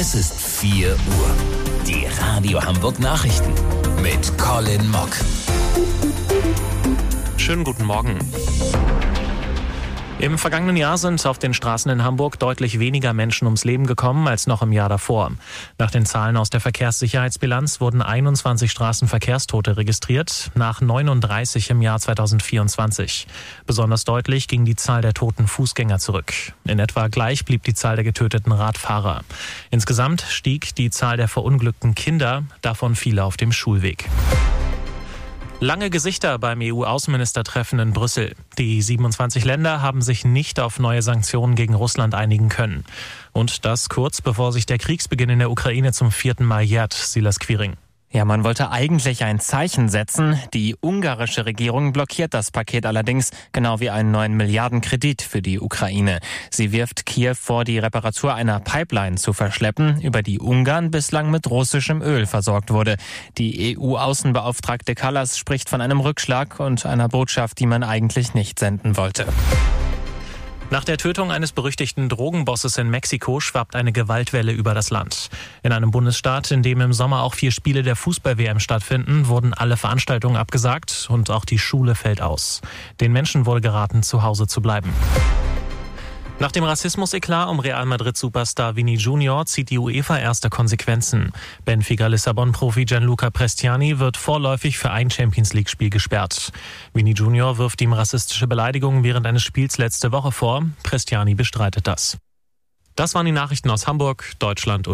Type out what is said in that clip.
Es ist 4 Uhr. Die Radio Hamburg Nachrichten mit Colin Mock. Schönen guten Morgen. Im vergangenen Jahr sind auf den Straßen in Hamburg deutlich weniger Menschen ums Leben gekommen als noch im Jahr davor. Nach den Zahlen aus der Verkehrssicherheitsbilanz wurden 21 Straßenverkehrstote registriert, nach 39 im Jahr 2024. Besonders deutlich ging die Zahl der toten Fußgänger zurück. In etwa gleich blieb die Zahl der getöteten Radfahrer. Insgesamt stieg die Zahl der verunglückten Kinder, davon viele auf dem Schulweg. Lange Gesichter beim EU-Außenministertreffen in Brüssel. Die 27 Länder haben sich nicht auf neue Sanktionen gegen Russland einigen können. Und das kurz bevor sich der Kriegsbeginn in der Ukraine zum 4. Mal jährt, Silas Quiring. Ja, man wollte eigentlich ein Zeichen setzen. Die ungarische Regierung blockiert das Paket allerdings, genau wie einen 9 Milliarden Kredit für die Ukraine. Sie wirft Kiew vor, die Reparatur einer Pipeline zu verschleppen, über die Ungarn bislang mit russischem Öl versorgt wurde. Die EU-Außenbeauftragte Kallas spricht von einem Rückschlag und einer Botschaft, die man eigentlich nicht senden wollte. Nach der Tötung eines berüchtigten Drogenbosses in Mexiko schwappt eine Gewaltwelle über das Land. In einem Bundesstaat, in dem im Sommer auch 4 Spiele der Fußball-WM stattfinden, wurden alle Veranstaltungen abgesagt und auch die Schule fällt aus. Den Menschen wurde geraten, zu Hause zu bleiben. Nach dem Rassismus-Eklat um Real Madrid-Superstar Vini Junior zieht die UEFA erste Konsequenzen. Benfica-Lissabon-Profi Gianluca Prestiani wird vorläufig für ein Champions-League-Spiel gesperrt. Vini Junior wirft ihm rassistische Beleidigungen während eines Spiels letzte Woche vor. Prestiani bestreitet das. Das waren die Nachrichten aus Hamburg, Deutschland und